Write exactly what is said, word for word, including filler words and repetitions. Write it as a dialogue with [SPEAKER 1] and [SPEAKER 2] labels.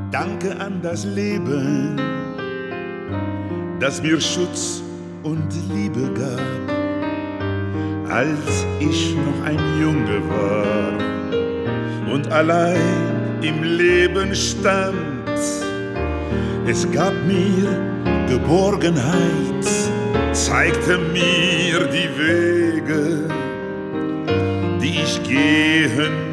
[SPEAKER 1] Danke an das Leben, das mir Schutz und Liebe gab, als ich noch ein Junge war und allein im Leben stand. Es gab mir Geborgenheit, zeigte mir die Wege, die ich gehen